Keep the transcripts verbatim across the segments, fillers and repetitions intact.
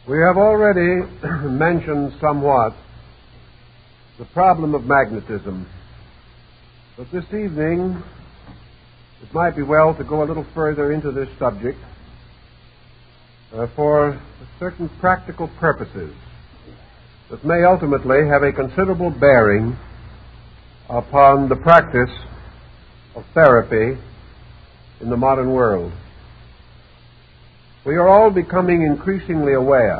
We have already mentioned somewhat the problem of magnetism, but this evening it might be well to go a little further into this subject uh, for certain practical purposes that may ultimately have a considerable bearing upon the practice of therapy in the modern world. We are all becoming increasingly aware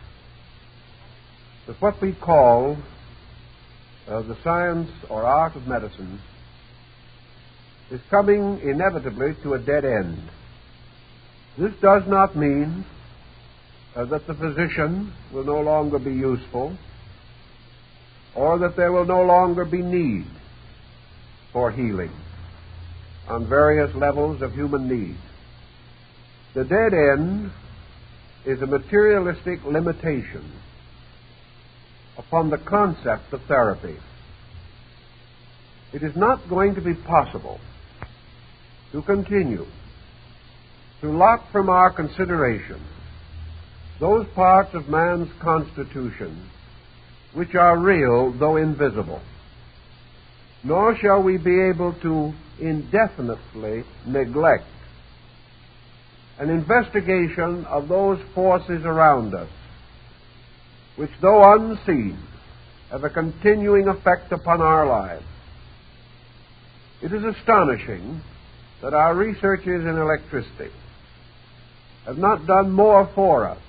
that what we call uh, the science or art of medicine is coming inevitably to a dead end. This does not mean uh, that the physician will no longer be useful or that there will no longer be need for healing on various levels of human need. The dead end is a materialistic limitation upon the concept of therapy. It is not going to be possible to continue to lock from our consideration those parts of man's constitution which are real though invisible. Nor shall we be able to indefinitely neglect an investigation of those forces around us, which, though unseen, have a continuing effect upon our lives. It is astonishing that our researches in electricity have not done more for us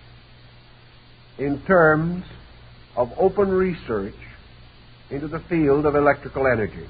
in terms of open research into the field of electrical energy.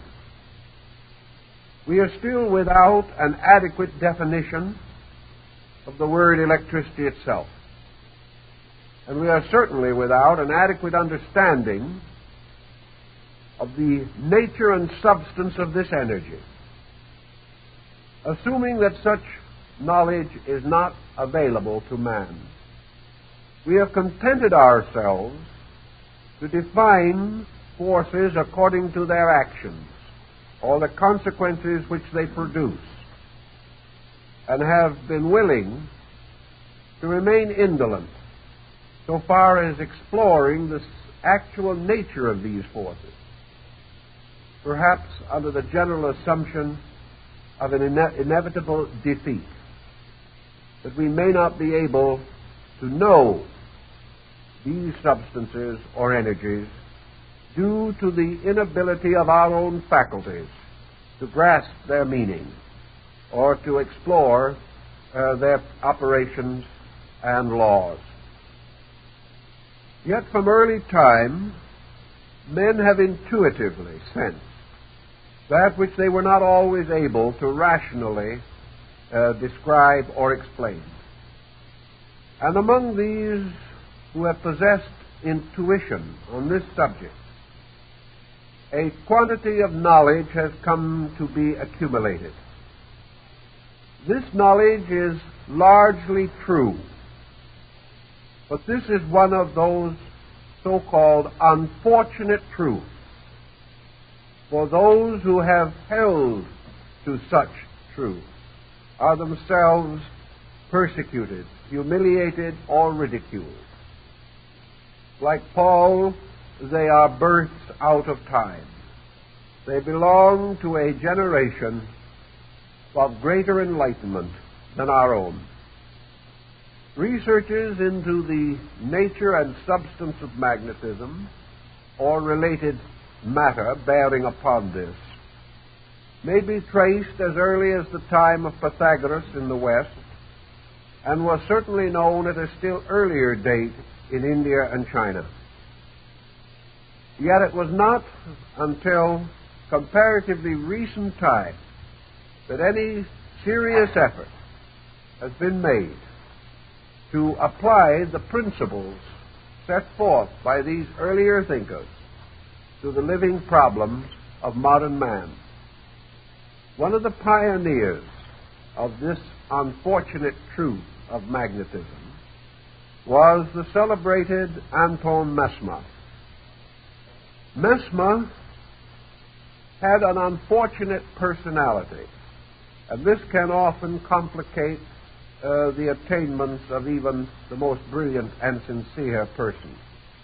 We are still without an adequate definition of the word electricity itself. And we are certainly without an adequate understanding of the nature and substance of this energy. Assuming that such knowledge is not available to man, we have contented ourselves to define forces according to their actions or the consequences which they produce, and have been willing to remain indolent so far as exploring the actual nature of these forces, perhaps under the general assumption of an ine- inevitable defeat, that we may not be able to know these substances or energies due to the inability of our own faculties to grasp their meaning or to explore uh, their operations and laws. Yet from early time, men have intuitively sensed that which they were not always able to rationally uh, describe or explain. And among these who have possessed intuition on this subject, a quantity of knowledge has come to be accumulated. This knowledge is largely true, but this is one of those so-called unfortunate truths for those who have held to such truth are themselves persecuted, humiliated, or ridiculed. Like Paul, they are births out of time. They belong to a generation of greater enlightenment than our own. Researches into the nature and substance of magnetism or related matter bearing upon this may be traced as early as the time of Pythagoras in the West, and was certainly known at a still earlier date in India and China. Yet it was not until comparatively recent times that any serious effort has been made to apply the principles set forth by these earlier thinkers to the living problems of modern man. One of the pioneers of this unfortunate truth of magnetism was the celebrated Anton Mesmer. Mesmer had an unfortunate personality, and this can often complicate uh, the attainments of even the most brilliant and sincere person.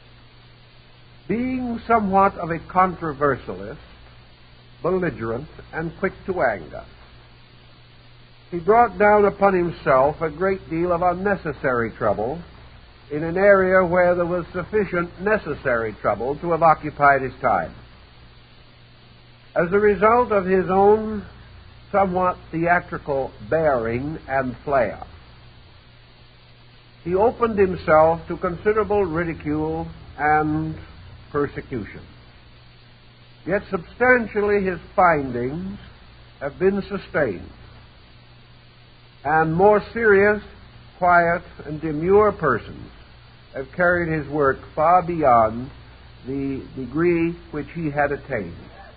Being somewhat of a controversialist, belligerent, and quick to anger, he brought down upon himself a great deal of unnecessary trouble in an area where there was sufficient necessary trouble to have occupied his time. As a result of his own somewhat theatrical bearing and flair, he opened himself to considerable ridicule and persecution. Yet substantially his findings have been sustained, and more serious, quiet, and demure persons have carried his work far beyond the degree which he had attained.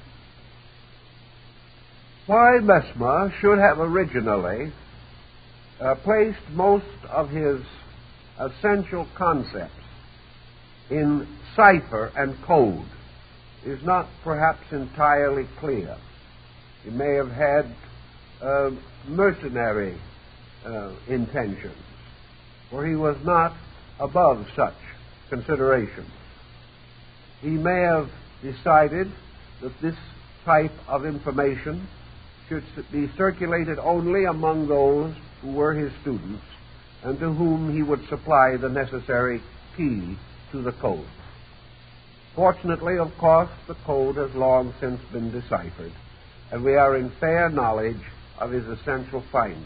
Why Mesmer should have originally uh, placed most of his essential concepts in cipher and code is not perhaps entirely clear. He may have had uh, mercenary uh, intentions, for he was not above such considerations. He may have decided that this type of information should be circulated only among those who were his students and to whom he would supply the necessary key to the code. Fortunately, of course, the code has long since been deciphered, and we are in fair knowledge of his essential findings.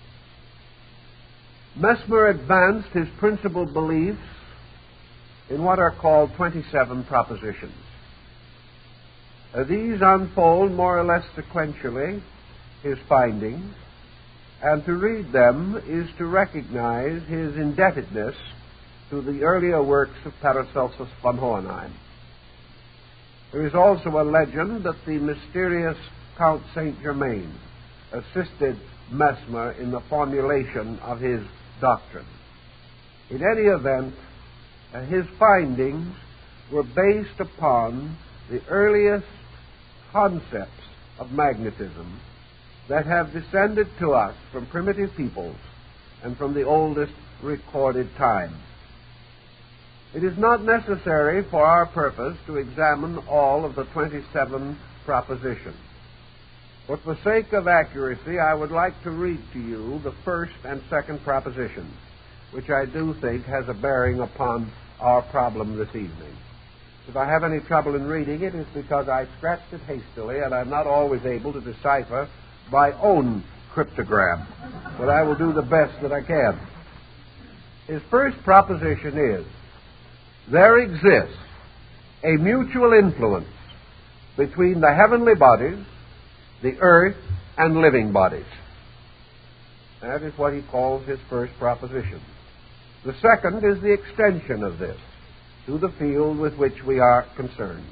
Mesmer advanced his principal beliefs in what are called twenty-seven propositions. Uh, these unfold more or less sequentially his findings, and to read them is to recognize his indebtedness to the earlier works of Paracelsus von Hohenheim. There is also a legend that the mysterious Count Saint Germain assisted Mesmer in the formulation of his doctrine. In any event, uh, his findings were based upon the earliest concepts of magnetism that have descended to us from primitive peoples and from the oldest recorded time. It is not necessary for our purpose to examine all of the twenty-seven propositions. But for sake of accuracy, I would like to read to you the first and second propositions, which I do think has a bearing upon our problem this evening. If I have any trouble in reading it, it's because I scratched it hastily and I'm not always able to decipher my own cryptogram. But I will do the best that I can. His first proposition is, there exists a mutual influence between the heavenly bodies, the earth, and living bodies. That is what he calls his first proposition. The second is the extension of this to the field with which we are concerned.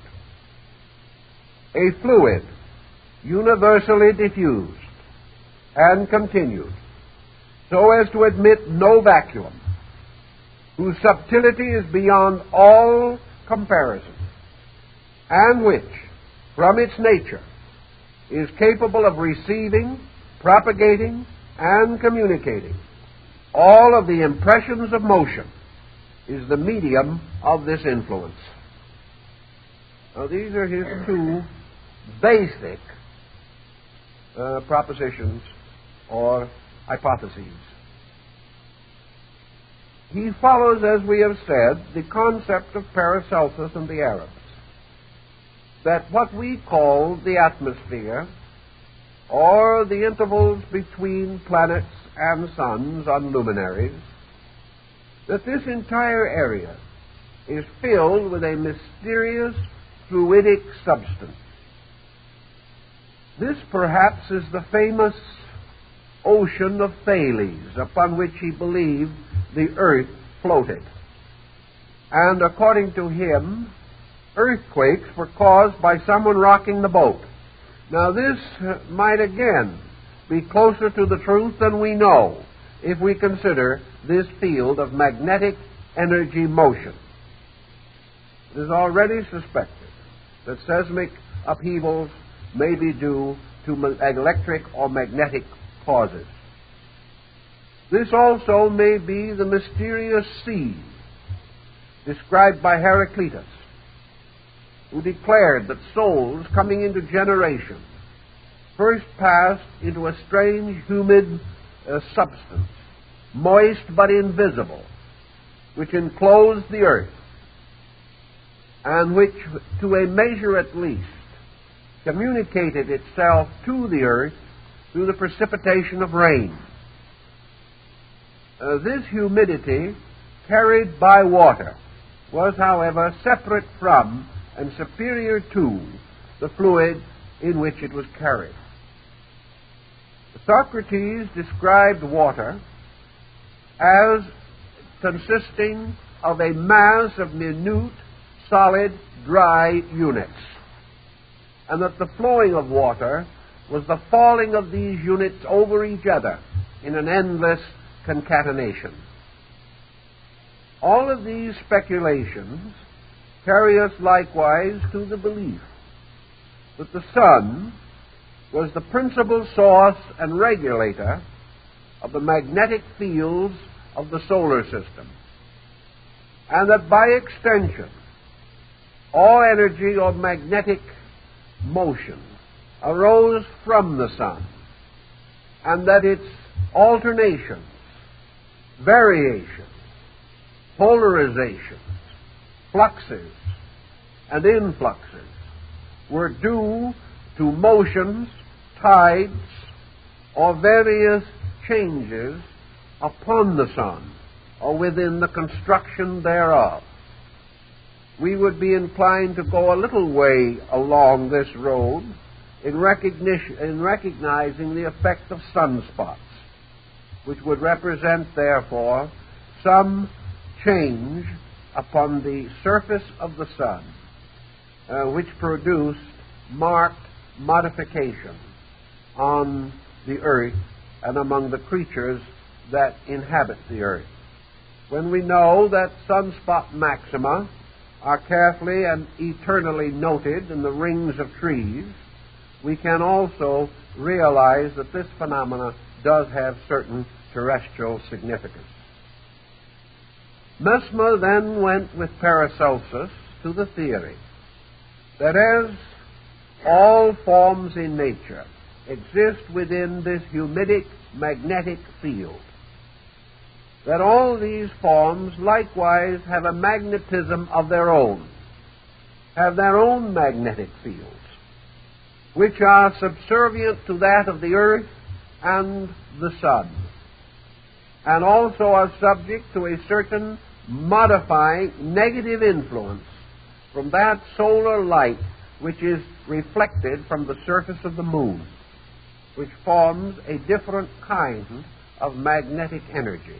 A fluid, universally diffused and continued, so as to admit no vacuum, whose subtlety is beyond all comparison, and which, from its nature, is capable of receiving, propagating, and communicating all of the impressions of motion, is the medium of this influence. Now, these are his two basic uh, propositions or hypotheses. He follows, as we have said, the concept of Paracelsus and the Arabs, that what we call the atmosphere, or the intervals between planets and suns on luminaries, that this entire area is filled with a mysterious fluidic substance. This perhaps is the famous ocean of Thales, upon which he believed the earth floated. And according to him, earthquakes were caused by someone rocking the boat. Now this might again be closer to the truth than we know if we consider this field of magnetic energy motion. It is already suspected that seismic upheavals may be due to electric or magnetic causes. This also may be the mysterious sea described by Heraclitus, who declared that souls coming into generation first passed into a strange, humid uh, substance, moist but invisible, which enclosed the earth, and which, to a measure at least, communicated itself to the earth through the precipitation of rain. Uh, this humidity, carried by water, was, however, separate from and superior to the fluid in which it was carried. Socrates described water as consisting of a mass of minute, solid, dry units, and that the flowing of water was the falling of these units over each other in an endless concatenation. All of these speculations carry us likewise to the belief that the sun was the principal source and regulator of the magnetic fields of the solar system, and that by extension all energy or magnetic motion arose from the sun, and that its alternations, variations, polarizations, fluxes, and influxes were due to motions, tides, or various changes upon the sun or within the construction thereof. We would be inclined to go a little way along this road in recognition, in recognizing the effect of sunspots, which would represent, therefore, some change upon the surface of the sun, uh, which produced marked modification on the earth and among the creatures that inhabit the earth. When we know that sunspot maxima are carefully and eternally noted in the rings of trees, we can also realize that this phenomena does have certain terrestrial significance. Mesmer then went with Paracelsus to the theory that as all forms in nature exist within this humidic magnetic field, that all these forms likewise have a magnetism of their own, have their own magnetic fields, which are subservient to that of the earth and the sun, and also are subject to a certain modifying negative influence from that solar light which is reflected from the surface of the moon, which forms a different kind of magnetic energy.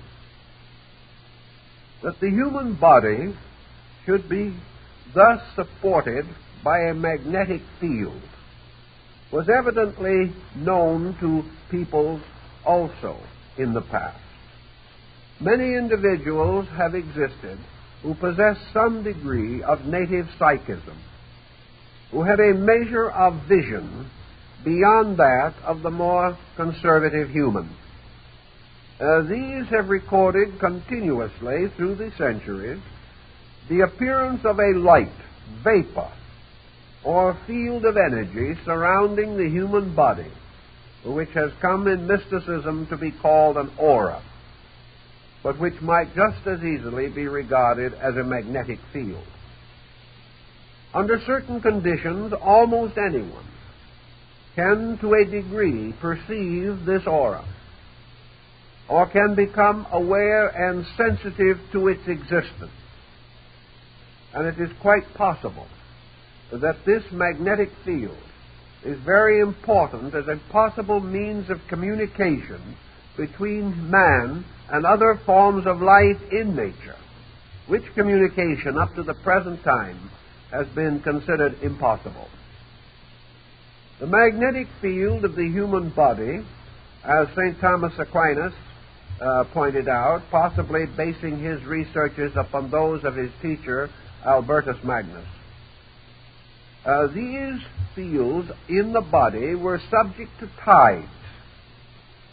That the human body should be thus supported by a magnetic field was evidently known to peoples also in the past. Many individuals have existed who possess some degree of native psychism, who had a measure of vision beyond that of the more conservative human. Uh, these have recorded continuously through the centuries the appearance of a light, vapor, or field of energy surrounding the human body, which has come in mysticism to be called an aura, but which might just as easily be regarded as a magnetic field. Under certain conditions, almost anyone can, to a degree, perceive this aura, or can become aware and sensitive to its existence. And it is quite possible that this magnetic field is very important as a possible means of communication between man and other forms of life in nature, which communication up to the present time has been considered impossible. The magnetic field of the human body, as Saint Thomas Aquinas uh, pointed out, possibly basing his researches upon those of his teacher, Albertus Magnus, uh, these fields in the body were subject to tides,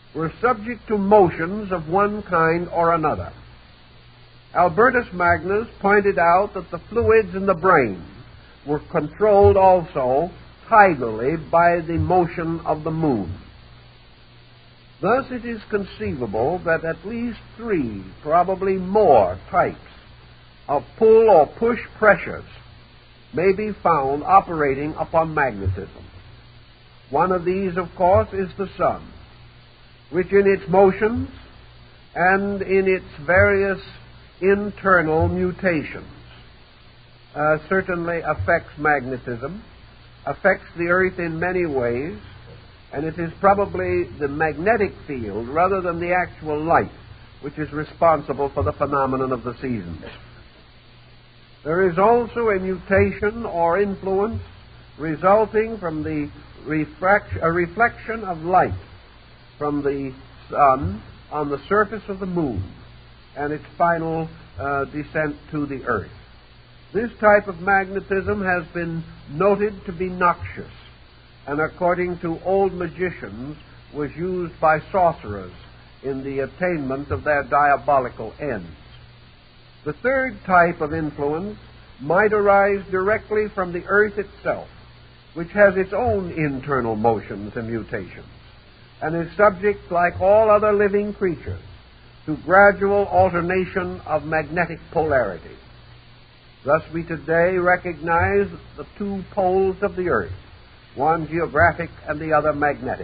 were subject to motions of one kind or another. Albertus Magnus pointed out that the fluids in the brain were controlled also tidally by the motion of the moon. Thus it is conceivable that at least three, probably more, types of pull or push pressures may be found operating upon magnetism. One of these, of course, is the sun, which in its motions and in its various internal mutations uh, certainly affects magnetism, affects the earth in many ways, and it is probably the magnetic field rather than the actual light which is responsible for the phenomenon of the seasons. There is also a mutation or influence resulting from the refract- a reflection of light from the sun on the surface of the moon and its final uh, descent to the earth. This type of magnetism has been noted to be noxious, and according to old magicians was used by sorcerers in the attainment of their diabolical ends. The third type of influence might arise directly from the earth itself, which has its own internal motions and mutations, and is subject, like all other living creatures, to gradual alternation of magnetic polarity. Thus we today recognize the two poles of the earth, one geographic and the other magnetic.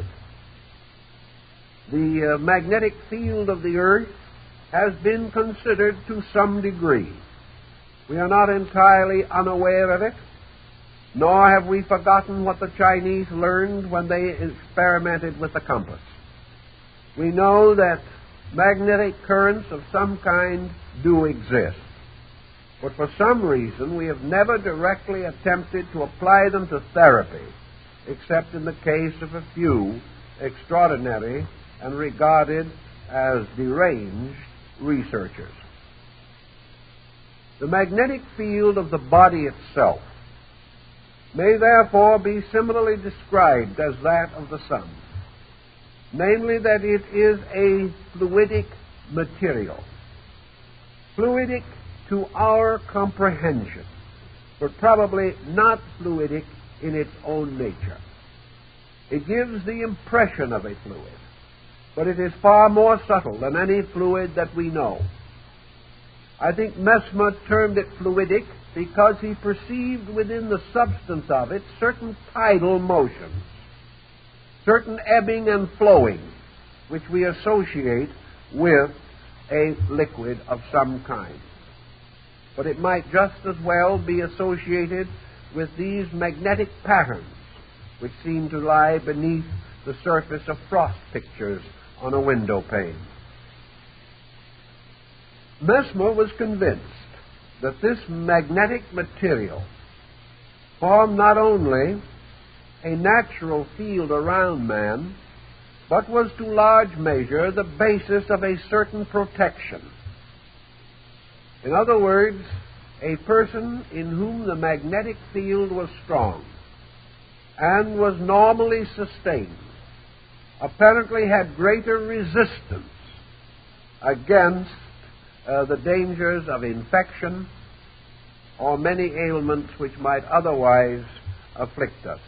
The uh, magnetic field of the earth has been considered to some degree. We are not entirely unaware of it, nor have we forgotten what the Chinese learned when they experimented with the compass. We know that magnetic currents of some kind do exist, but for some reason we have never directly attempted to apply them to therapy, except in the case of a few extraordinary and regarded as deranged researchers. The magnetic field of the body itself may therefore be similarly described as that of the sun, namely that it is a fluidic material, fluidic to our comprehension, but probably not fluidic in its own nature. It gives the impression of a fluid, but it is far more subtle than any fluid that we know. I think Mesmer termed it fluidic because he perceived within the substance of it certain tidal motions, certain ebbing and flowing, which we associate with a liquid of some kind. But it might just as well be associated with these magnetic patterns, which seem to lie beneath the surface of frost pictures on a window pane. Mesmer was convinced that this magnetic material formed not only a natural field around man, but was to large measure the basis of a certain protection. In other words, a person in whom the magnetic field was strong and was normally sustained apparently had greater resistance against uh, the dangers of infection or many ailments which might otherwise afflict us.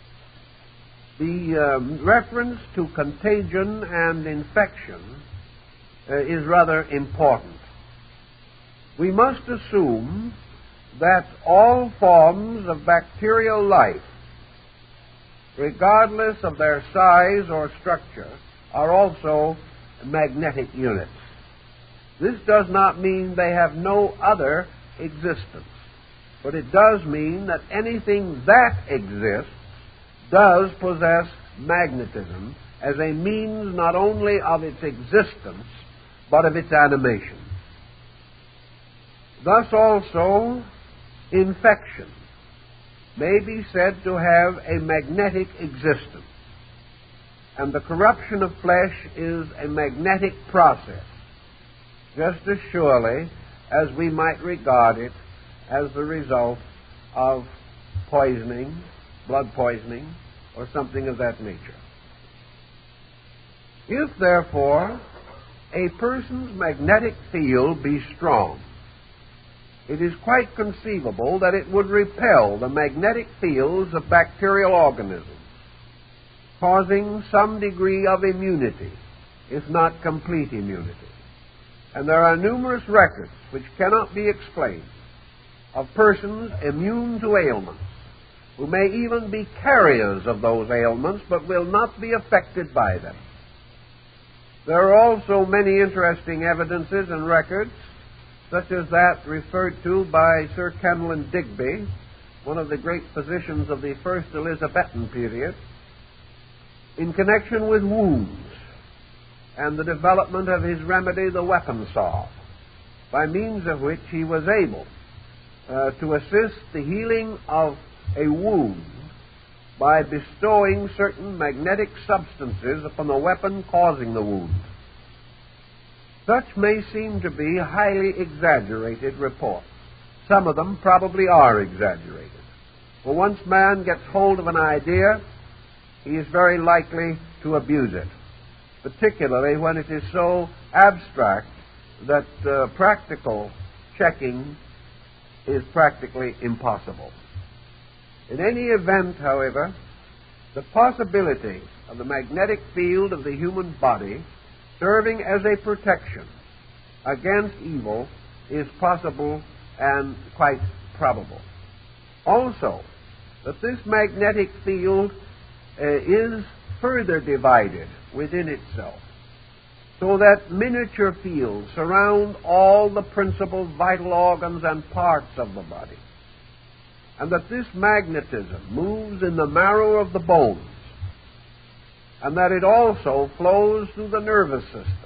The um, reference to contagion and infection uh, is rather important. We must assume that all forms of bacterial life, regardless of their size or structure, are also magnetic units. This does not mean they have no other existence, but it does mean that anything that exists does possess magnetism as a means not only of its existence, but of its animation. Thus also, infection may be said to have a magnetic existence, and the corruption of flesh is a magnetic process, just as surely as we might regard it as the result of poisoning, blood poisoning, or something of that nature. If, therefore, a person's magnetic field be strong, it is quite conceivable that it would repel the magnetic fields of bacterial organisms, causing some degree of immunity, if not complete immunity. And there are numerous records which cannot be explained of persons immune to ailments, who may even be carriers of those ailments, but will not be affected by them. There are also many interesting evidences and records, such as that referred to by Sir Kenelm Digby, one of the great physicians of the first Elizabethan period, in connection with wounds and the development of his remedy, the weapon saw, by means of which he was able uh, to assist the healing of a wound by bestowing certain magnetic substances upon the weapon causing the wound. Such may seem to be highly exaggerated reports. Some of them probably are exaggerated. For once man gets hold of an idea, he is very likely to abuse it, particularly when it is so abstract that uh, practical checking is practically impossible. In any event, however, the possibility of the magnetic field of the human body serving as a protection against evil is possible and quite probable. Also, that this magnetic field uh, is further divided within itself, so that miniature fields surround all the principal vital organs and parts of the body, and that this magnetism moves in the marrow of the bones, and that it also flows through the nervous system.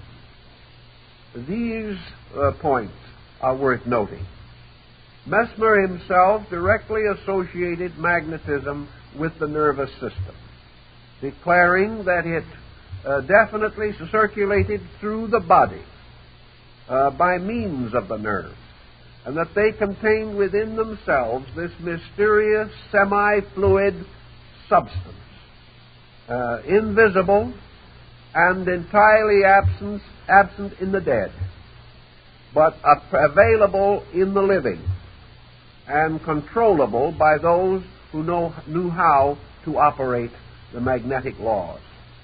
These uh, points are worth noting. Mesmer himself directly associated magnetism with the nervous system, declaring that it uh, definitely circulated through the body uh, by means of the nerves, and that they contained within themselves this mysterious semi-fluid substance, uh, invisible and entirely absent, absent in the dead, but uh, available in the living and controllable by those who know, knew how to operate the magnetic laws.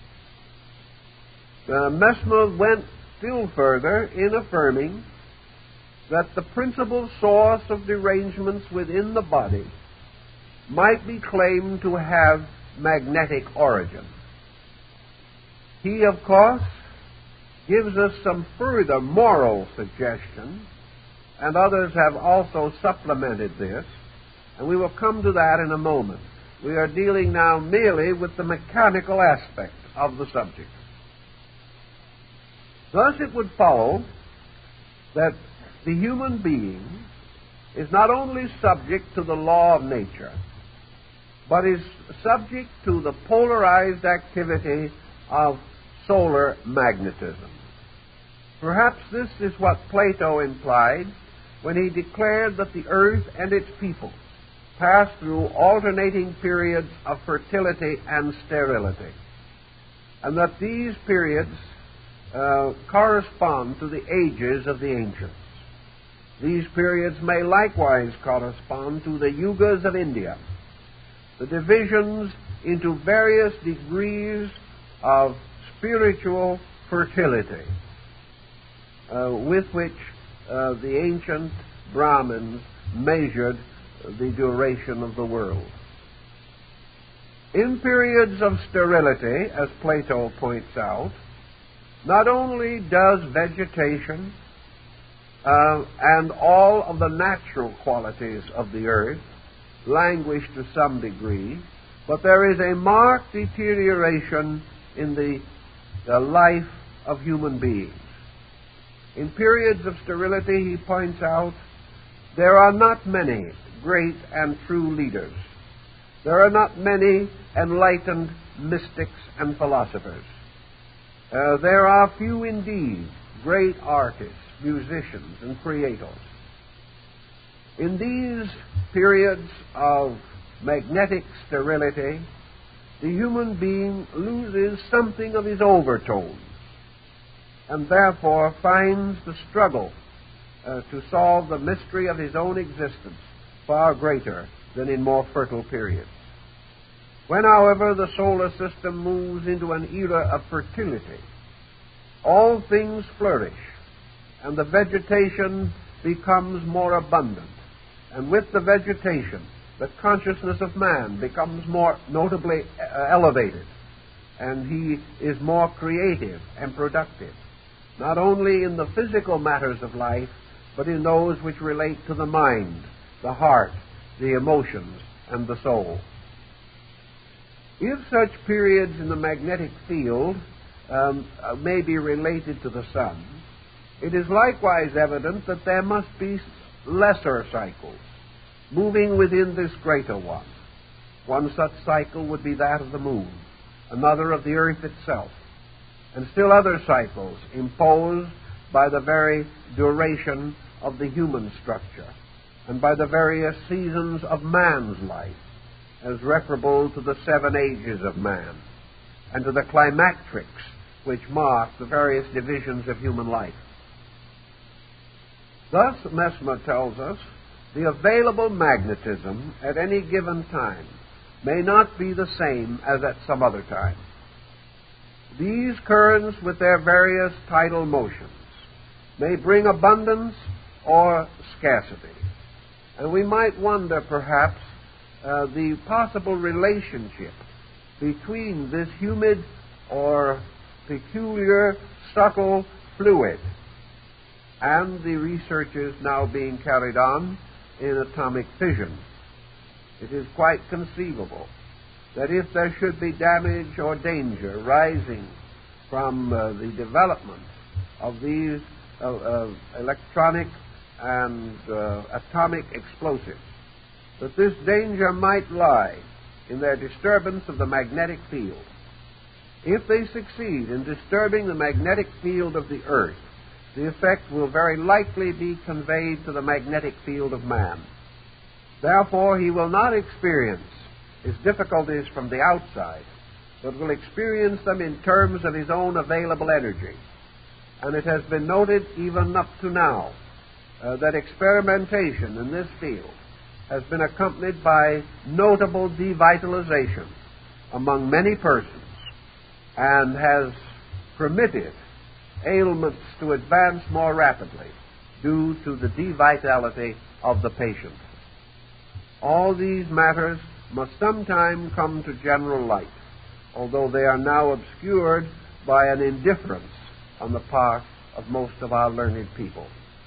Uh, Mesmer went still further in affirming that the principal source of derangements within the body might be claimed to have magnetic origin. He, of course, gives us some further moral suggestion, and others have also supplemented this, and we will come to that in a moment. We are dealing now merely with the mechanical aspect of the subject. Thus it would follow that the human being is not only subject to the law of nature, but is subject to the polarized activity of solar magnetism. Perhaps this is what Plato implied when he declared that the earth and its people pass through alternating periods of fertility and sterility, and that these periods uh, correspond to the ages of the ancients. These periods may likewise correspond to the yugas of India, the divisions into various degrees of spiritual fertility uh, with which uh, the ancient Brahmins measured the duration of the world. In periods of sterility, as Plato points out, not only does vegetation uh, and all of the natural qualities of the earth languish to some degree, but there is a marked deterioration in the, the life of human beings. In periods of sterility, he points out, there are not many great and true leaders. There are not many enlightened mystics and philosophers. Uh, there are few indeed great artists, musicians, and creators. In these periods of magnetic sterility, the human being loses something of his overtone, and therefore finds the struggle uh, to solve the mystery of his own existence far greater than in more fertile periods. When, however, the solar system moves into an era of fertility, all things flourish, and the vegetation becomes more abundant. And with the vegetation, the consciousness of man becomes more notably uh, elevated, and he is more creative and productive, not only in the physical matters of life, but in those which relate to the mind, the heart, the emotions, and the soul. If such periods in the magnetic field um, may be related to the sun, it is likewise evident that there must be lesser cycles moving within this greater one. One such cycle would be that of the moon, another of the earth itself, and still other cycles imposed by the very duration of the human structure and by the various seasons of man's life, as referable to the seven ages of man and to the climacterics which mark the various divisions of human life. Thus, Mesmer tells us, the available magnetism at any given time may not be the same as at some other time. These currents, with their various tidal motions, may bring abundance or scarcity. And we might wonder, perhaps, uh, the possible relationship between this humid or peculiar, subtle fluid and the researches now being carried on in atomic fission. It is quite conceivable that if there should be damage or danger rising from uh, the development of these uh, uh, electronic and uh, atomic explosives, that this danger might lie in their disturbance of the magnetic field. If they succeed in disturbing the magnetic field of the earth, the effect will very likely be conveyed to the magnetic field of man. Therefore, he will not experience his difficulties from the outside, but will experience them in terms of his own available energy. And it has been noted even up to now uh, that experimentation in this field has been accompanied by notable devitalization among many persons and has permitted ailments to advance more rapidly due to the devitality of the patient. All these matters must sometime come to general light, although they are now obscured by an indifference on the part of most of our learned people.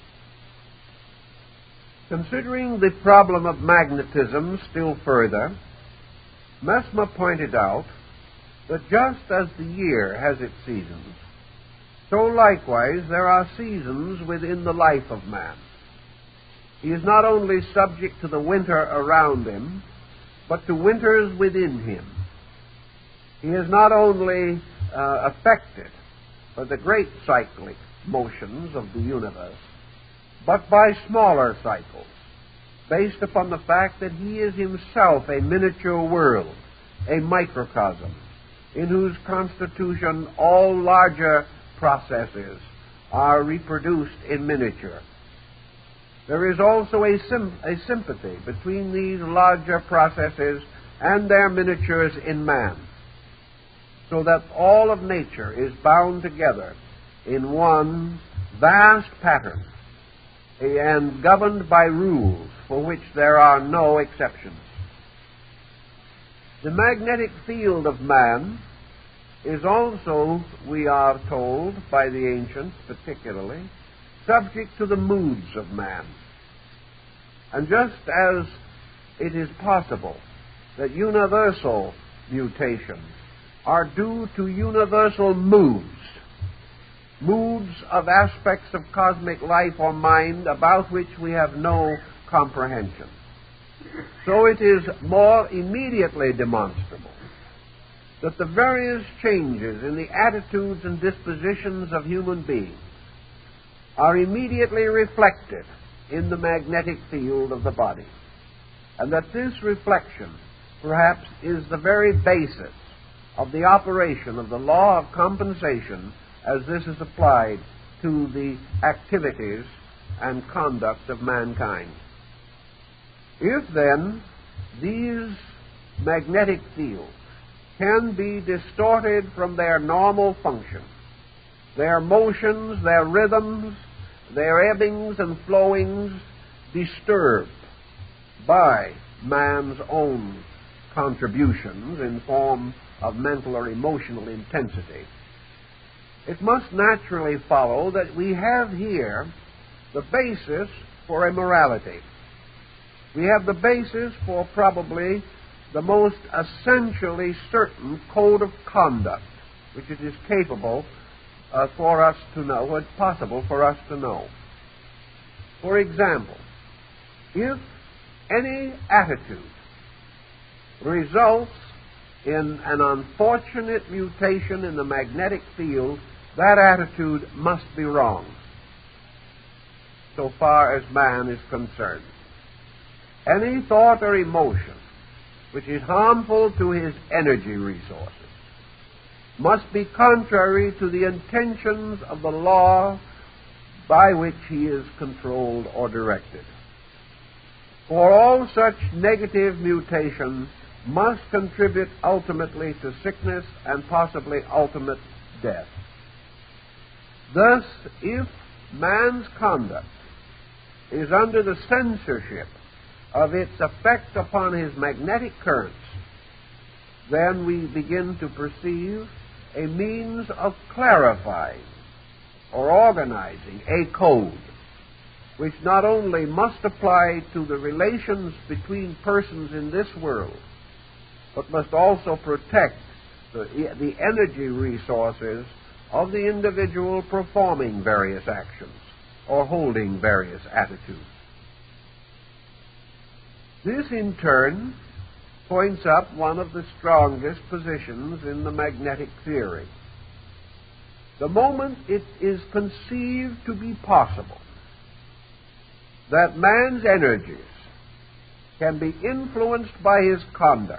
Considering the problem of magnetism still further, Mesmer pointed out that just as the year has its seasons, so likewise there are seasons within the life of man. He is not only subject to the winter around him, but to winters within him. He is not only uh, affected by the great cyclic motions of the universe, but by smaller cycles, based upon the fact that he is himself a miniature world, a microcosm, in whose constitution all larger processes are reproduced in miniature. There is also a, sim- a sympathy between these larger processes and their miniatures in man, so that all of nature is bound together in one vast pattern and governed by rules for which there are no exceptions. The magnetic field of man is also, we are told by the ancients particularly, subject to the moods of man. And just as it is possible that universal mutations are due to universal moods, moods of aspects of cosmic life or mind about which we have no comprehension, so it is more immediately demonstrable that the various changes in the attitudes and dispositions of human beings are immediately reflected in the magnetic field of the body, and that this reflection perhaps is the very basis of the operation of the law of compensation as this is applied to the activities and conduct of mankind. If then these magnetic fields can be distorted from their normal function, their motions, their rhythms, their ebbings and flowings disturbed by man's own contributions in form of mental or emotional intensity, it must naturally follow that we have here the basis for a morality. We have the basis for probably the most essentially certain code of conduct which it is capable uh, for us to know, what's possible for us to know. For example, if any attitude results in an unfortunate mutation in the magnetic field, that attitude must be wrong, so far as man is concerned. Any thought or emotion which is harmful to his energy resources must be contrary to the intentions of the law by which he is controlled or directed. For all such negative mutations must contribute ultimately to sickness and possibly ultimate death. Thus, if man's conduct is under the censorship of its effect upon his magnetic currents, then we begin to perceive a means of clarifying or organizing a code which not only must apply to the relations between persons in this world, but must also protect the, the energy resources of the individual performing various actions or holding various attitudes. This, in turn, points up one of the strongest positions in the magnetic theory. The moment it is conceived to be possible that man's energies can be influenced by his conduct,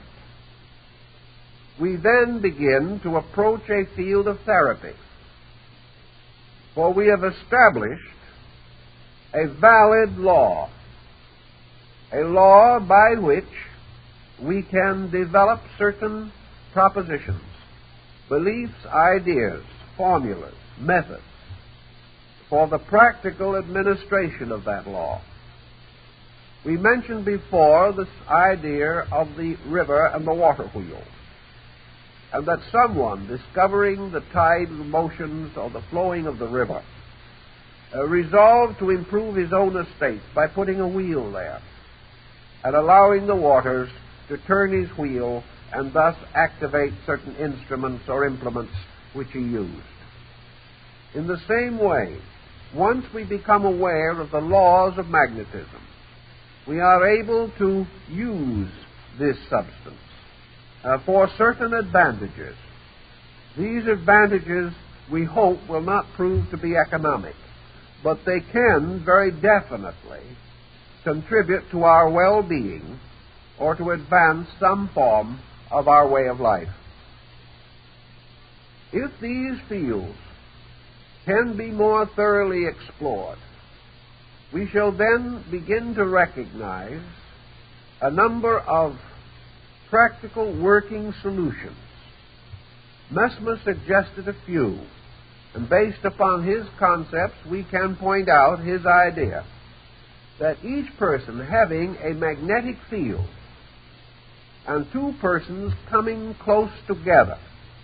we then begin to approach a field of therapy. For we have established a valid law, a law by which we can develop certain propositions, beliefs, ideas, formulas, methods for the practical administration of that law. We mentioned before this idea of the river and the water wheel, and that someone discovering the tide motions or the flowing of the river uh, resolved to improve his own estate by putting a wheel there and allowing the waters to turn his wheel and thus activate certain instruments or implements which he used. In the same way, once we become aware of the laws of magnetism, we are able to use this substance uh, for certain advantages. These advantages, we hope, will not prove to be economic, but they can very definitely contribute to our well-being or to advance some form of our way of life. If these fields can be more thoroughly explored, we shall then begin to recognize a number of practical working solutions. Mesmer suggested a few, and based upon his concepts, we can point out his idea that each person having a magnetic field and two persons coming close together,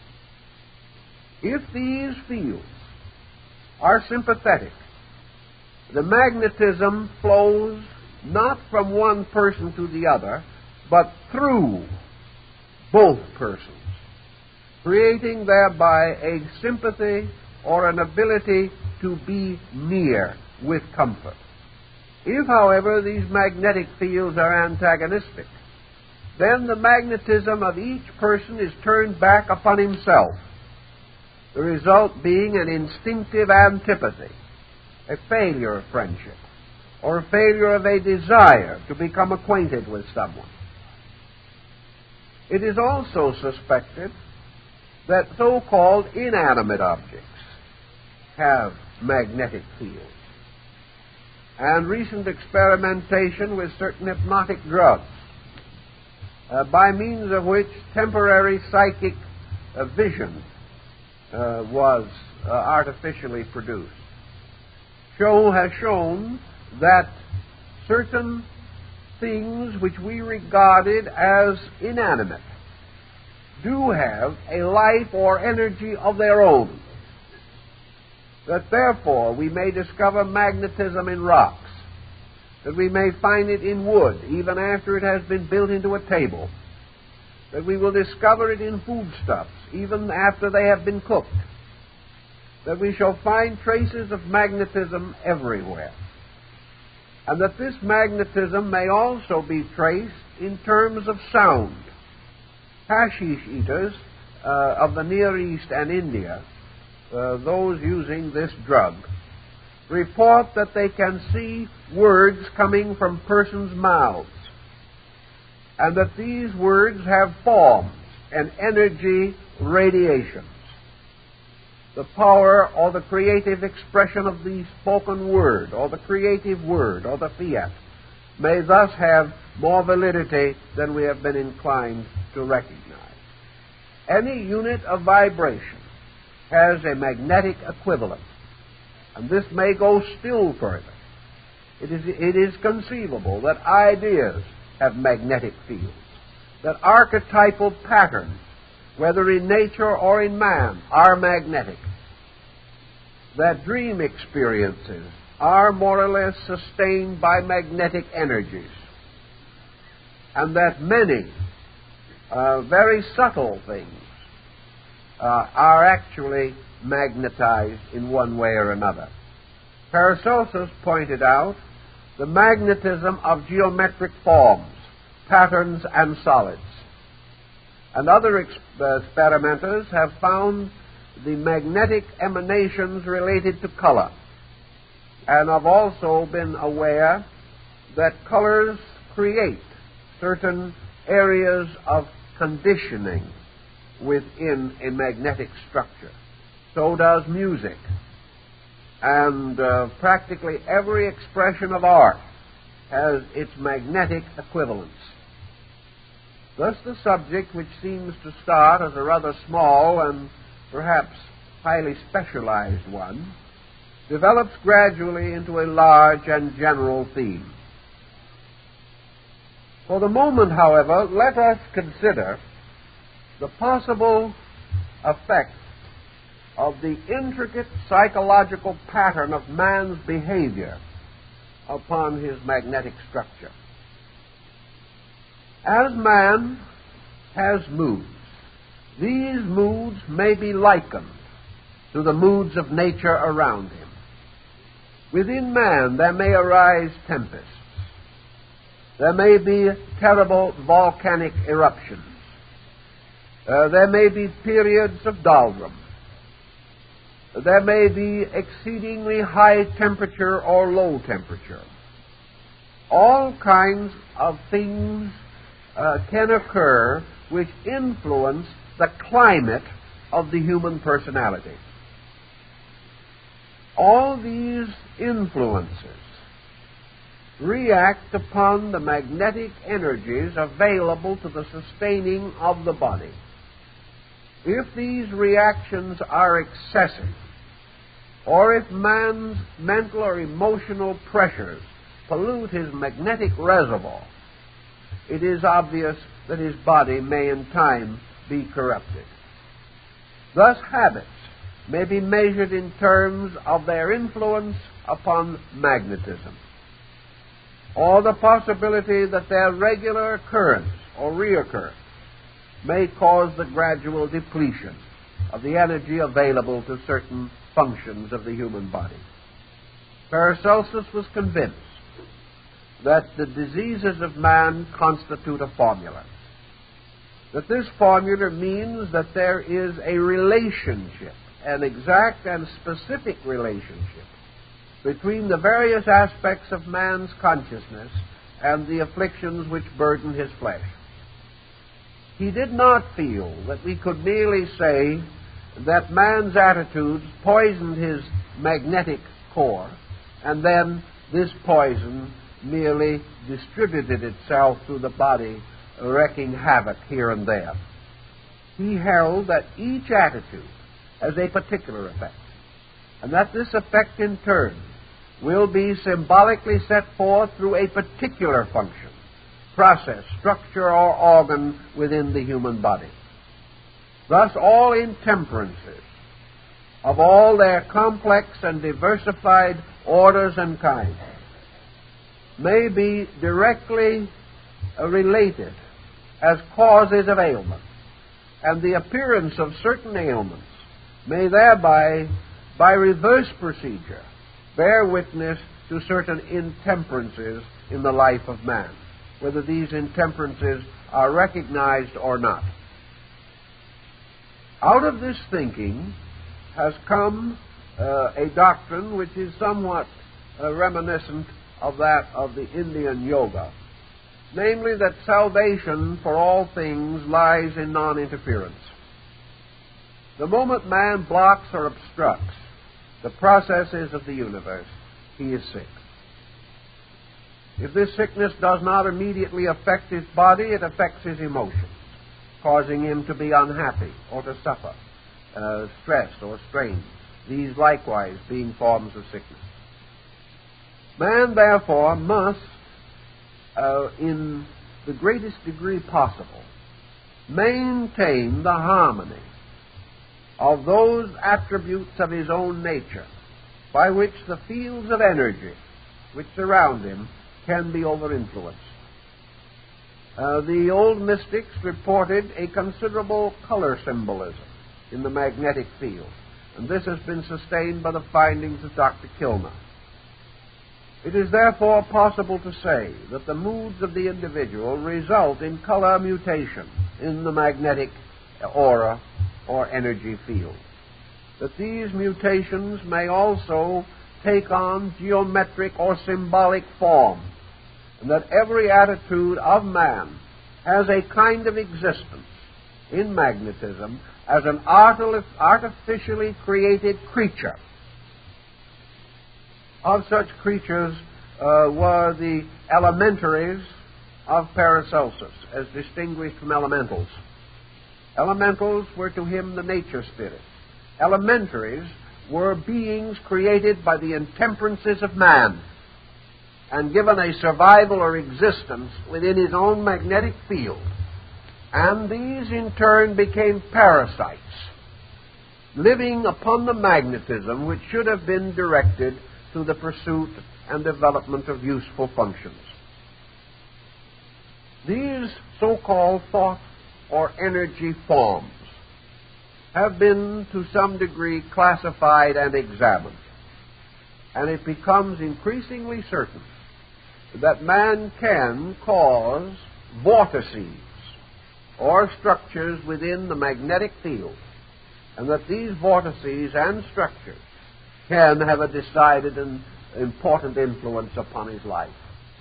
if these fields are sympathetic, the magnetism flows not from one person to the other, but through both persons, creating thereby a sympathy or an ability to be near with comfort. If, however, these magnetic fields are antagonistic, then the magnetism of each person is turned back upon himself, the result being an instinctive antipathy, a failure of friendship, or a failure of a desire to become acquainted with someone. It is also suspected that so-called inanimate objects have magnetic fields. And recent experimentation with certain hypnotic drugs, uh, by means of which temporary psychic uh, vision uh, was uh, artificially produced, show, has shown that certain things which we regarded as inanimate do have a life or energy of their own. That therefore we may discover magnetism in rocks, that we may find it in wood even after it has been built into a table, that we will discover it in foodstuffs even after they have been cooked, that we shall find traces of magnetism everywhere, and that this magnetism may also be traced in terms of sound. Hashish eaters uh, of the Near East and India, Uh, those using this drug, report that they can see words coming from persons' mouths, and that these words have forms and energy radiations. The power or the creative expression of the spoken word, or the creative word, or the fiat, may thus have more validity than we have been inclined to recognize. Any unit of vibration has a magnetic equivalent, and this may go still further. It is, it is conceivable that ideas have magnetic fields, that archetypal patterns, whether in nature or in man, are magnetic, that dream experiences are more or less sustained by magnetic energies, and that many uh, very subtle things Uh, are actually magnetized in one way or another. Paracelsus pointed out the magnetism of geometric forms, patterns, and solids. And other ex- uh, experimenters have found the magnetic emanations related to color, and have also been aware that colors create certain areas of conditioning within a magnetic structure. So does music. And uh, practically every expression of art has its magnetic equivalence. Thus the subject, which seems to start as a rather small and perhaps highly specialized one, develops gradually into a large and general theme. For the moment, however, let us consider the possible effect of the intricate psychological pattern of man's behavior upon his magnetic structure. As man has moods, these moods may be likened to the moods of nature around him. Within man there may arise tempests. There may be terrible volcanic eruptions. Uh, there may be periods of doldrum. There may be exceedingly high temperature or low temperature. All kinds of things uh, can occur which influence the climate of the human personality. All these influences react upon the magnetic energies available to the sustaining of the body. If these reactions are excessive, or if man's mental or emotional pressures pollute his magnetic reservoir, it is obvious that his body may in time be corrupted. Thus, habits may be measured in terms of their influence upon magnetism, or the possibility that their regular occurrence or reoccurrence may cause the gradual depletion of the energy available to certain functions of the human body. Paracelsus was convinced that the diseases of man constitute a formula, that this formula means that there is a relationship, an exact and specific relationship, between the various aspects of man's consciousness and the afflictions which burden his flesh. He did not feel that we could merely say that man's attitudes poisoned his magnetic core, and then this poison merely distributed itself through the body, wreaking havoc here and there. He held that each attitude has a particular effect, and that this effect in turn will be symbolically set forth through a particular function, process, structure, or organ within the human body. Thus, all intemperances of all their complex and diversified orders and kinds may be directly uh, related as causes of ailment, and the appearance of certain ailments may thereby, by reverse procedure, bear witness to certain intemperances in the life of man, whether these intemperances are recognized or not. Out of this thinking has come uh, a doctrine which is somewhat uh, reminiscent of that of the Indian yoga, namely that salvation for all things lies in non-interference. The moment man blocks or obstructs the processes of the universe, he is sick. If this sickness does not immediately affect his body, it affects his emotions, causing him to be unhappy or to suffer, uh, stressed or strained, these likewise being forms of sickness. Man, therefore, must, uh, in the greatest degree possible, maintain the harmony of those attributes of his own nature by which the fields of energy which surround him can be over-influenced. Uh, the old mystics reported a considerable color symbolism in the magnetic field, and this has been sustained by the findings of Doctor Kilmer. It is therefore possible to say that the moods of the individual result in color mutation in the magnetic aura or energy field, that these mutations may also take on geometric or symbolic form, and that every attitude of man has a kind of existence in magnetism as an artificially created creature. Of such creatures uh, were the elementaries of Paracelsus, as distinguished from elementals. Elementals were to him the nature spirits. Elementaries were beings created by the intemperances of man and given a survival or existence within his own magnetic field. And these in turn became parasites, living upon the magnetism which should have been directed to the pursuit and development of useful functions. These so-called thought or energy forms have been to some degree classified and examined, and it becomes increasingly certain that man can cause vortices or structures within the magnetic field, and that these vortices and structures can have a decided and important influence upon his life.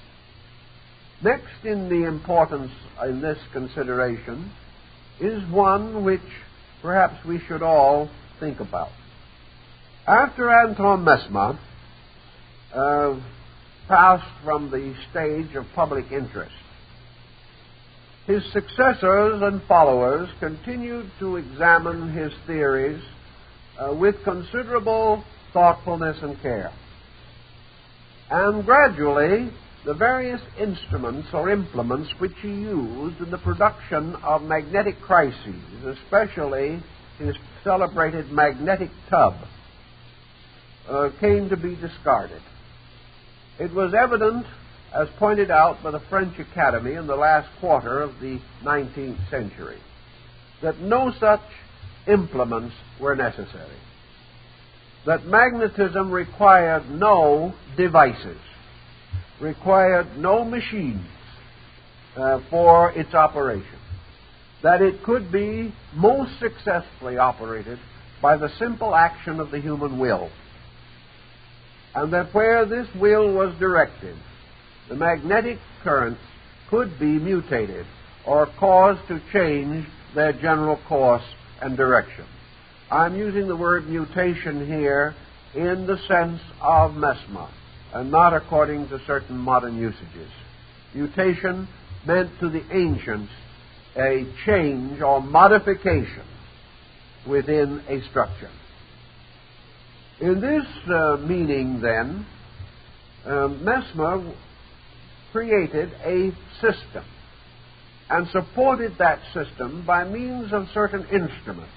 Next in the importance in this consideration is one which perhaps we should all think about. After Anton Mesmer uh, passed from the stage of public interest, his successors and followers continued to examine his theories uh, with considerable thoughtfulness and care. And gradually, the various instruments or implements which he used in the production of magnetic crises, especially his celebrated magnetic tub, uh, came to be discarded. It was evident, as pointed out by the French Academy in the last quarter of the nineteenth century, that no such implements were necessary, that magnetism required no devices, required no machines uh, for its operation, that it could be most successfully operated by the simple action of the human will, and that where this will was directed, the magnetic currents could be mutated or caused to change their general course and direction. I'm using the word mutation here in the sense of Mesmer, and not according to certain modern usages. Mutation meant to the ancients a change or modification within a structure. In this uh, meaning, then, uh, Mesmer created a system and supported that system by means of certain instruments.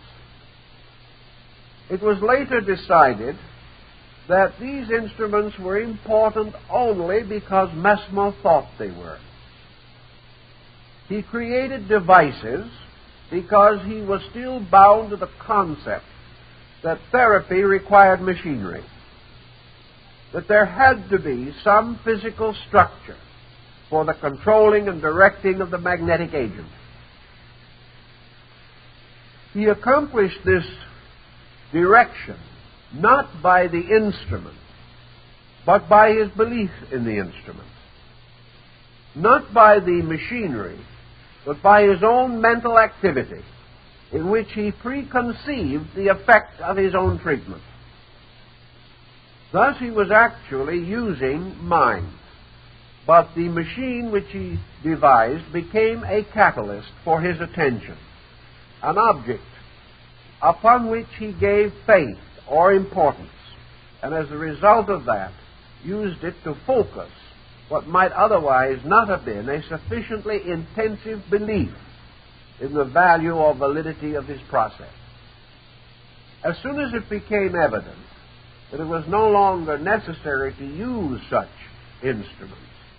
It was later decided that these instruments were important only because Mesmer thought they were. He created devices because he was still bound to the concept that therapy required machinery, that there had to be some physical structure for the controlling and directing of the magnetic agent. He accomplished this direction not by the instrument, but by his belief in the instrument. Not by the machinery, but by his own mental activity, in which he preconceived the effect of his own treatment. Thus he was actually using mind, but the machine which he devised became a catalyst for his attention, an object upon which he gave faith or importance, and as a result of that, used it to focus what might otherwise not have been a sufficiently intensive belief in the value or validity of his process. As soon as it became evident that it was no longer necessary to use such instruments,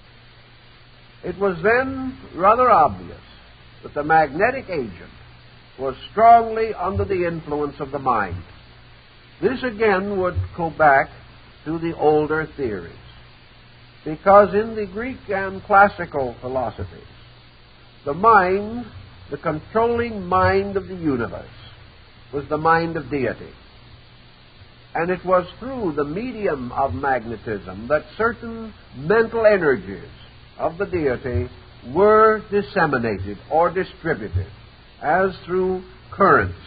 it was then rather obvious that the magnetic agent was strongly under the influence of the mind. This again would go back to the older theories, because in the Greek and classical philosophies, the mind, the controlling mind of the universe, was the mind of deity. And it was through the medium of magnetism that certain mental energies of the deity were disseminated or distributed, as through currents,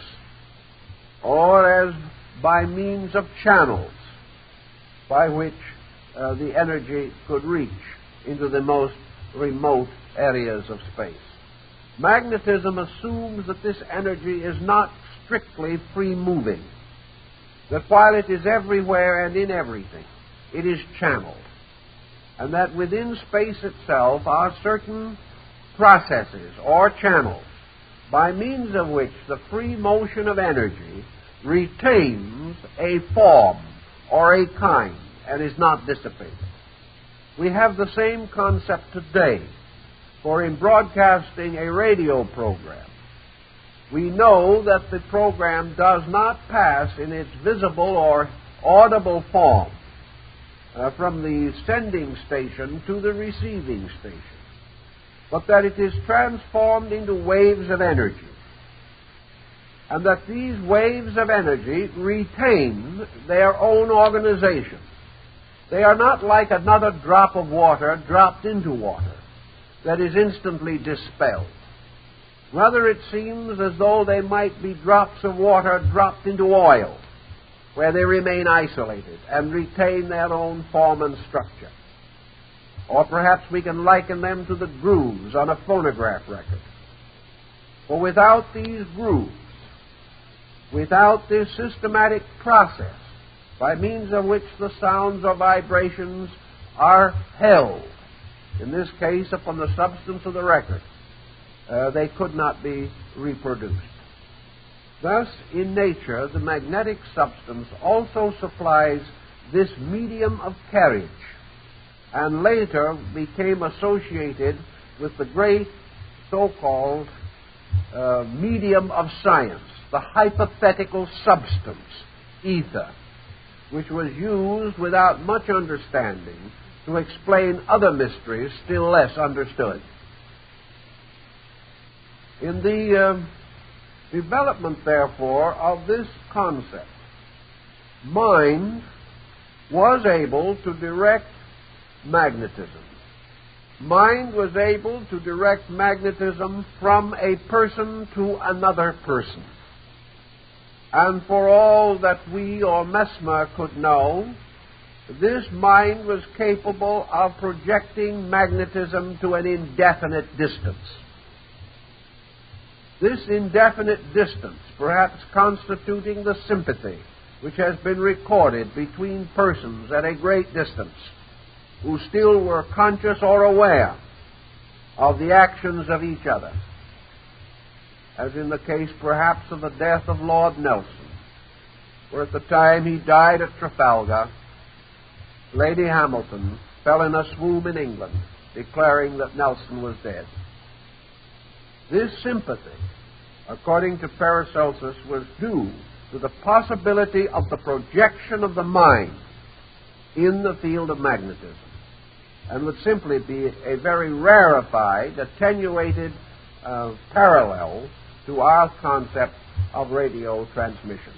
or as by means of channels by which uh, the energy could reach into the most remote areas of space. Magnetism assumes that this energy is not strictly free-moving, that while it is everywhere and in everything, it is channeled, and that within space itself are certain processes or channels by means of which the free motion of energy retains a form or a kind and is not dissipated. We have the same concept today, for in broadcasting a radio program, we know that the program does not pass in its visible or audible form uh, from the sending station to the receiving station, but that it is transformed into waves of energy, and that these waves of energy retain their own organization. They are not like another drop of water dropped into water that is instantly dispelled. Rather, it seems as though they might be drops of water dropped into oil, where they remain isolated and retain their own form and structure. Or perhaps we can liken them to the grooves on a phonograph record. For without these grooves, without this systematic process by means of which the sounds or vibrations are held, in this case upon the substance of the record, uh, they could not be reproduced. Thus, in nature, the magnetic substance also supplies this medium of carriage, and later became associated with the great so-called uh, medium of science, the hypothetical substance, ether, which was used without much understanding to explain other mysteries still less understood. In the uh, development, therefore, of this concept, mind was able to direct magnetism. Mind was able to direct magnetism from a person to another person. And for all that we or Mesmer could know, this mind was capable of projecting magnetism to an indefinite distance. This indefinite distance, perhaps constituting the sympathy which has been recorded between persons at a great distance who still were conscious or aware of the actions of each other, as in the case perhaps of the death of Lord Nelson, where at the time he died at Trafalgar, Lady Hamilton fell in a swoon in England, declaring that Nelson was dead. This sympathy, according to Paracelsus, was due to the possibility of the projection of the mind in the field of magnetism, and would simply be a very rarefied, attenuated uh, parallel to our concept of radio transmission.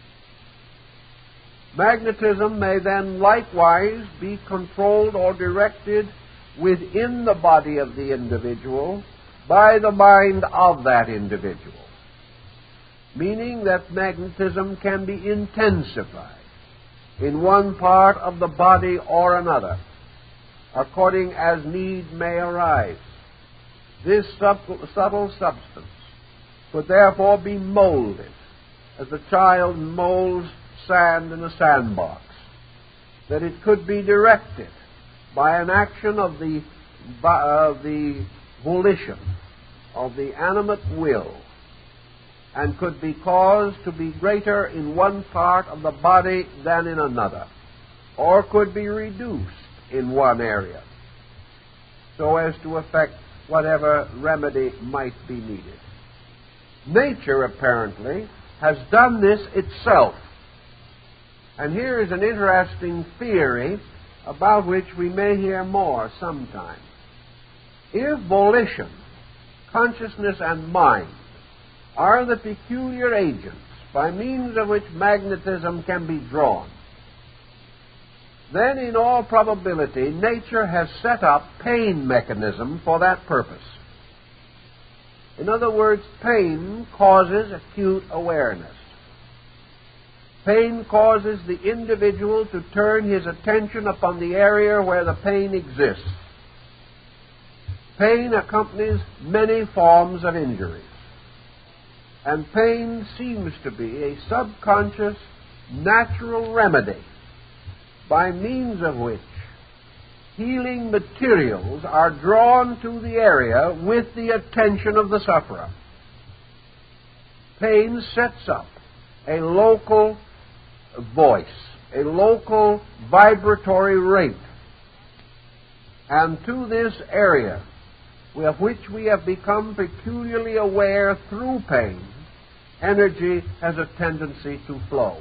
Magnetism may then likewise be controlled or directed within the body of the individual by the mind of that individual, meaning that magnetism can be intensified in one part of the body or another, according as need may arise. This subtle, subtle substance could therefore be molded as a child molds sand in a sandbox, that it could be directed by an action of the, uh, the volition of the animate will, and could be caused to be greater in one part of the body than in another, or could be reduced in one area, so as to effect whatever remedy might be needed. Nature, apparently, has done this itself. And here is an interesting theory about which we may hear more sometime. If volition, consciousness, and mind are the peculiar agents by means of which magnetism can be drawn, then in all probability nature has set up pain mechanism for that purpose. In other words, pain causes acute awareness. Pain causes the individual to turn his attention upon the area where the pain exists. Pain accompanies many forms of injuries, and pain seems to be a subconscious, natural remedy by means of which healing materials are drawn to the area with the attention of the sufferer. Pain sets up a local voice, a local vibratory rate, and to this area of which we have become peculiarly aware through pain, energy has a tendency to flow.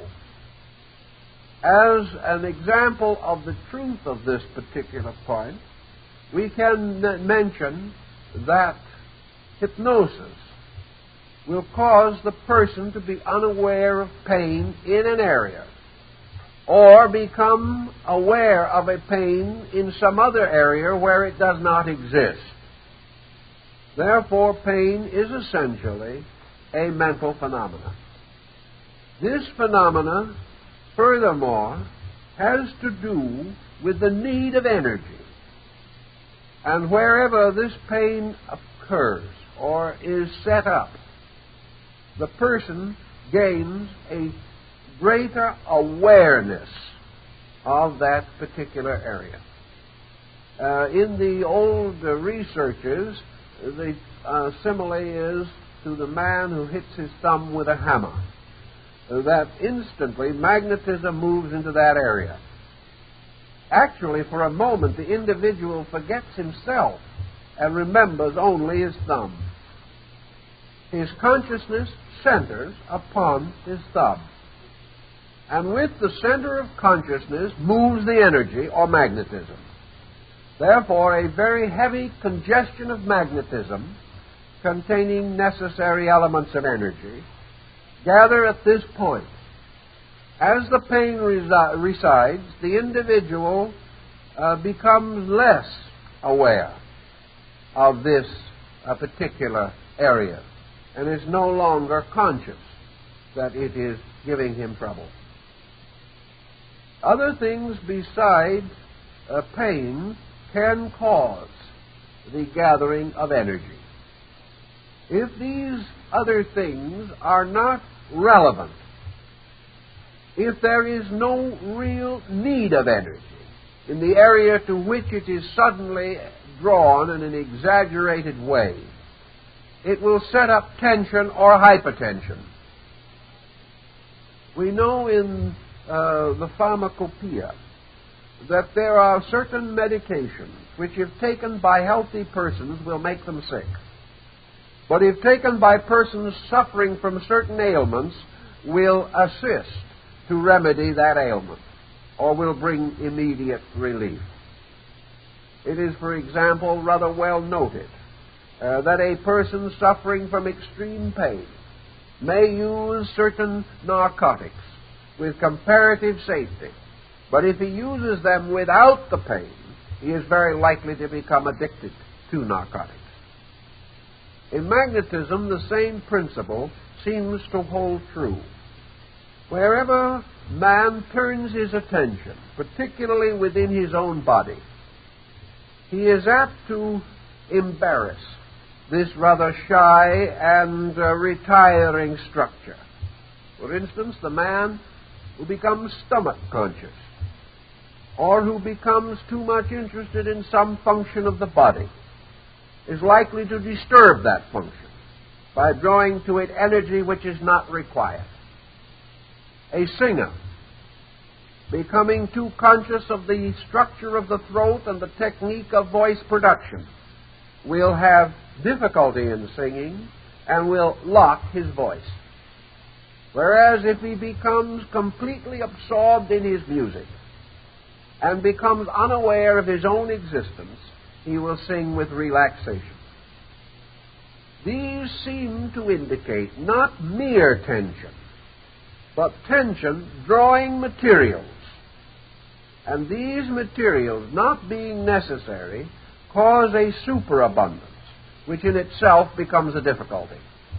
As an example of the truth of this particular point, we can n- mention that hypnosis will cause the person to be unaware of pain in an area, or become aware of a pain in some other area where it does not exist. Therefore, pain is essentially a mental phenomenon. This phenomenon, furthermore, has to do with the need of energy. And wherever this pain occurs or is set up, the person gains a greater awareness of that particular area. Uh, in the old uh, researches, the uh, simile is to the man who hits his thumb with a hammer, uh, that instantly magnetism moves into that area. Actually, for a moment, the individual forgets himself and remembers only his thumb. His consciousness centers upon his thumb. And with the center of consciousness moves the energy or magnetism. Therefore, a very heavy congestion of magnetism containing necessary elements of energy gather at this point. As the pain resi- resides, the individual uh, becomes less aware of this uh, particular area and is no longer conscious. that it is giving him trouble. Other things besides uh, pain can cause the gathering of energy. If these other things are not relevant, if there is no real need of energy in the area to which it is suddenly drawn in an exaggerated way, it will set up tension or hypertension. We know in uh, the pharmacopoeia that there are certain medications which, if taken by healthy persons, will make them sick. But if taken by persons suffering from certain ailments, will assist to remedy that ailment, or will bring immediate relief. It is, for example, rather well noted uh, that a person suffering from extreme pain may use certain narcotics with comparative safety, but if he uses them without the pain, he is very likely to become addicted to narcotics. In magnetism, the same principle seems to hold true. Wherever man turns his attention, particularly within his own body, he is apt to embarrass this rather shy and uh, retiring structure. For instance, the man who becomes stomach conscious, or who becomes too much interested in some function of the body, is likely to disturb that function by drawing to it energy which is not required. A singer, becoming too conscious of the structure of the throat and the technique of voice production, will have difficulty in singing and will lock his voice. Whereas if he becomes completely absorbed in his music and becomes unaware of his own existence, he will sing with relaxation. These seem to indicate not mere tension, but tension drawing materials. And these materials, not being necessary, cause a superabundance, which in itself becomes a difficulty.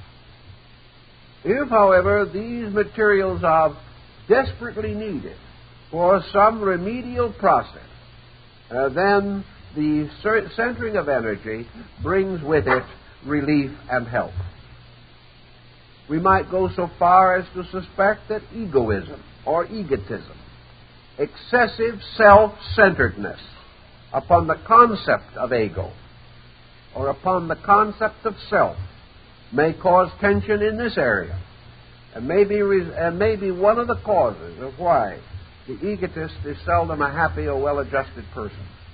If, however, these materials are desperately needed for some remedial process, uh, then the centering of energy brings with it relief and help. We might go so far as to suspect that egoism or egotism, excessive self-centeredness upon the concept of ego or upon the concept of self, may cause tension in this area, and may be, res- and may be one of the causes of why the egotist is seldom a happy or well-adjusted person.